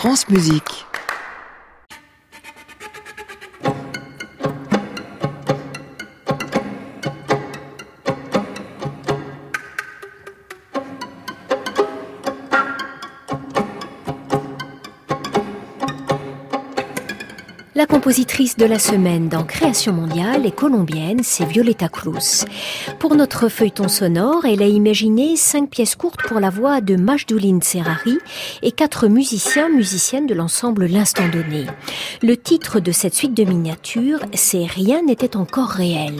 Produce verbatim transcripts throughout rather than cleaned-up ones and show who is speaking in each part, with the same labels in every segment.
Speaker 1: France Musique.
Speaker 2: La compositrice de la semaine dans Création mondiale est colombienne, c'est Violeta Cruz. Pour notre feuilleton sonore, elle a imaginé cinq pièces courtes pour la voix de Majdoulin Serrari et quatre musiciens, musiciennes de l'ensemble L'Instant Donné. Le titre de cette suite de miniatures, c'est Rien n'était encore réel.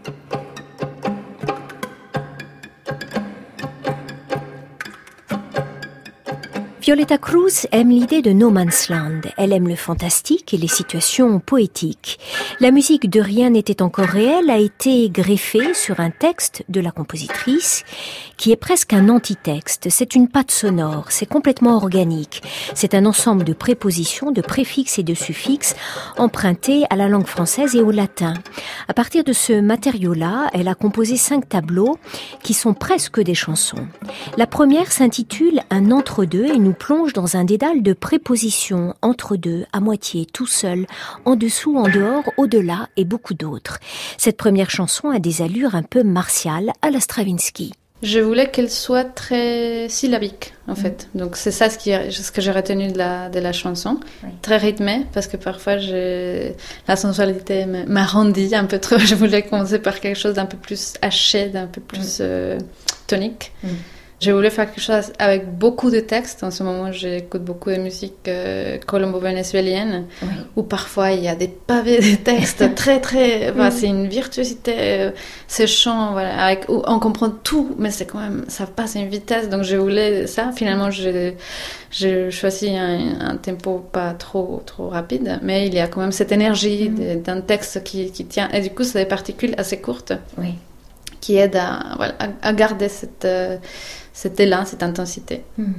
Speaker 2: Violeta Cruz aime l'idée de No Man's Land. Elle aime le fantastique et les situations poétiques. La musique de Rien n'était encore réel a été greffée sur un texte de la compositrice qui est presque un antitexte. C'est une patte sonore, c'est complètement organique. C'est un ensemble de prépositions, de préfixes et de suffixes empruntés à la langue française et au latin. À partir de ce matériau-là, elle a composé cinq tableaux qui sont presque des chansons. La première s'intitule Un entre-deux et nous plonge dans un dédale de prépositions, entre deux, à moitié, tout seul, en dessous, en dehors, au-delà et beaucoup d'autres. Cette première chanson a des allures un peu martiales à la Stravinsky.
Speaker 3: Je voulais qu'elle soit très syllabique, en fait. Donc c'est ça ce, qui, ce que j'ai retenu de la, de la chanson. Oui. Très rythmée, parce que parfois j'ai, la sensualité m'arrondit un peu trop. Je voulais commencer par quelque chose d'un peu plus haché, d'un peu plus euh, tonique. Mm. Je voulais faire quelque chose avec beaucoup de textes. En ce moment, j'écoute beaucoup de musique euh, colombo-vénézuélienne, oui. où parfois il y a des pavés de textes très, très... Voilà, c'est une virtuosité, euh, ces chants, voilà, avec, où on comprend tout, mais c'est quand même... Ça passe à une vitesse, donc je voulais ça. Finalement, j'ai, j'ai choisi un, un tempo pas trop, trop rapide, mais il y a quand même cette énergie de, d'un texte qui, qui tient. Et du coup, c'est des particules assez courtes. Oui. Qui aident à, voilà, à, à garder cette... Euh, cet élan, cette intensité.
Speaker 2: Hmm.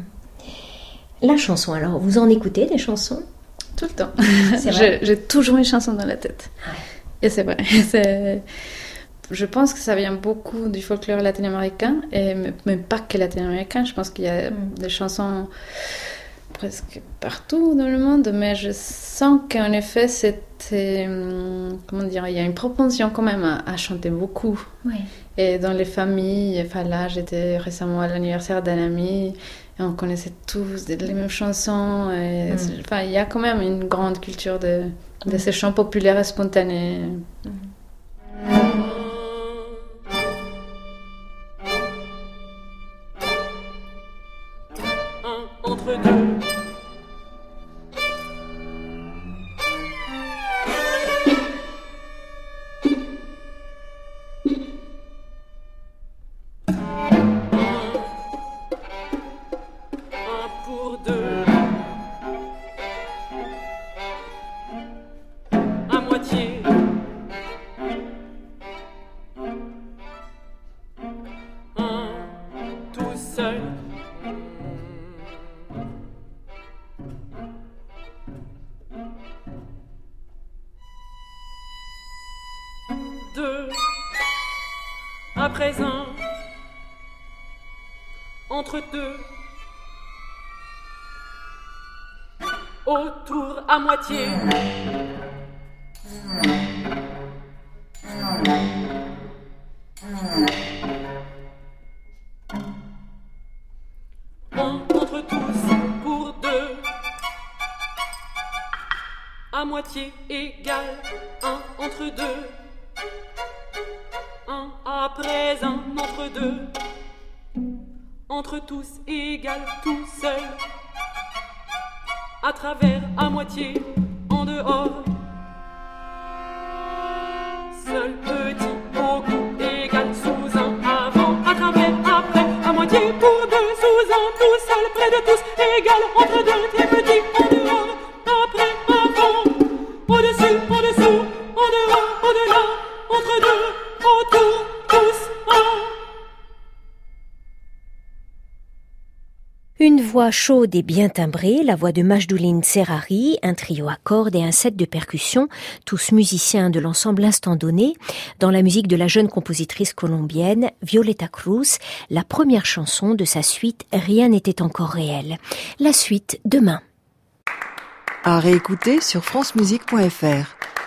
Speaker 2: La chanson, alors, vous en écoutez des chansons ?
Speaker 3: Tout le temps. C'est vrai. j'ai, j'ai toujours une chanson dans la tête. Ouais. Et c'est vrai. C'est... Je pense que ça vient beaucoup du folklore latino-américain, et même pas que latino-américain. Je pense qu'il y a hmm. des chansons presque partout dans le monde, mais je sens qu'en effet, c'était... Comment dire ? Il y a une propension quand même à, à chanter beaucoup. Oui. Et dans les familles, enfin là, j'étais récemment à l'anniversaire d'un ami et on connaissait tous les mêmes chansons. Et, mm. Enfin, il y a quand même une grande culture de, de mm. ces chants populaires et spontanés. Mm.
Speaker 4: Un entre deux. Deux, à présent, entre deux, autour à moitié. Un entre tous pour deux, à moitié égal, un entre deux. Un après un entre deux, entre tous égal tout seul, à travers à moitié en dehors, seul petit beaucoup égal sous un avant, à travers après à moitié pour deux sous un tout seul près de tous égal entre deux très petit en dehors, après avant, au-dessus, au-dessous, en dehors, au-delà, entre deux. Autour, tous, en.
Speaker 2: Une voix chaude et bien timbrée, la voix de Majdoulin Serrari, un trio à cordes et un set de percussions, tous musiciens de l'ensemble L'Instant Donné, dans la musique de la jeune compositrice colombienne Violeta Cruz, la première chanson de sa suite Rien n'était encore réel. La suite demain.
Speaker 1: À réécouter sur francemusique point f r.